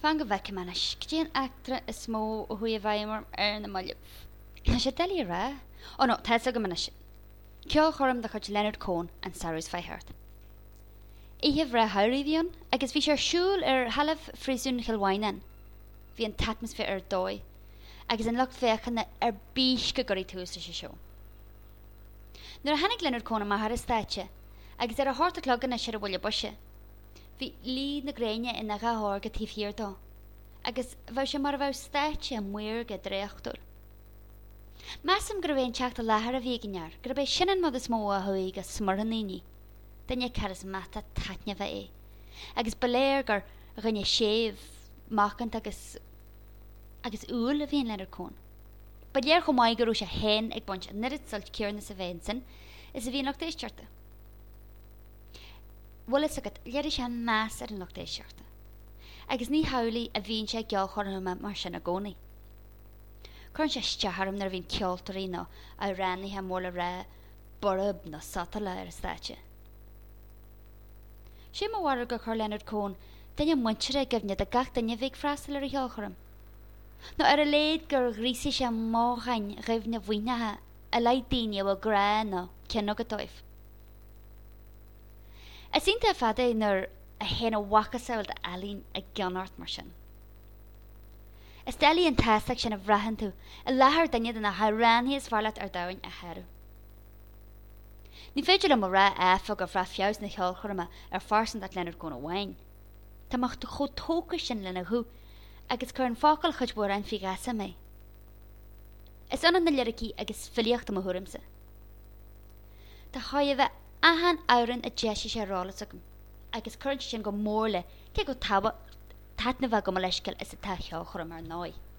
Fan go bheice manis, cían actra is smó ó hui a bhaimar na maileh. Na sé delí ra? Ó no, tá go manis. Ceol chorm de chuid Leonard Cohen an Sarah's Fireheart. Ihe ra hairíon agus bhí sé siúil halah frísún chilhhainan. Bhí an atmosfér dói, agus an lucht féchanna bís go goí túsa sé seo. Nuair a hanig Leonard Cohen mar a stáite, agus a háta clogan na sé bhile buise. Bhí lí na gréine in na gathir go tíhhirdá, agus bheith sé mar bheith stáite an muir go dréochtúil. Measam gur bhéon teach a lethar a bhíganear, gur bhéh sinan mod is mó a thuí go smornaíní, danne caras mata taitne bheith agus beléir gur rinne séh machant agus úl a bhíon Leonard Cohen. Ba léir go maiid gurú sé hen ag buint nirid sult cearna sa bhéinsan is a bhíon lochtééisseirta. Bhfuil is agad léidir sé meas ar an lochtééisseirta, agus ní haulaí a bhíonn sé geall chorma mar sin na gcónaí. Chun sé steharm nar bhíon ceoltarí ná a raníthe mór le rá borb na satala ar stáite. Sé mhhar go chuir Leonard Cohen daine muintere gomne a gach daine bhéh freistal ar a cheolchorm. nó ar a léad gur ghrísa sé máchain raibh na bhainethe a leid daine bhfuil gra ná ceanna go dóibh. Is ionta a fada nar a héna wachasáil de alín a gceanart mar sin. Is delí an taisteach sin a bhreathan tú a lethar daine na haraní is bharlaat ar dahain a headú. Ní féidir am rá éfa go bhra fios na cheolchorma ar farsan dat Leonard Cohen bhhain. Táach do chotóca sin lena thu agus chur an fácail chuid bhór an figasa mé. Is an na lyricí agus filiocht am thurimsa. Tá chaid bheith ahan áirann a déisi sé rálas agam, agus chuint sin go mórla ce go tába tatna bheith go leiscail is a tá cheolchorm ar náid.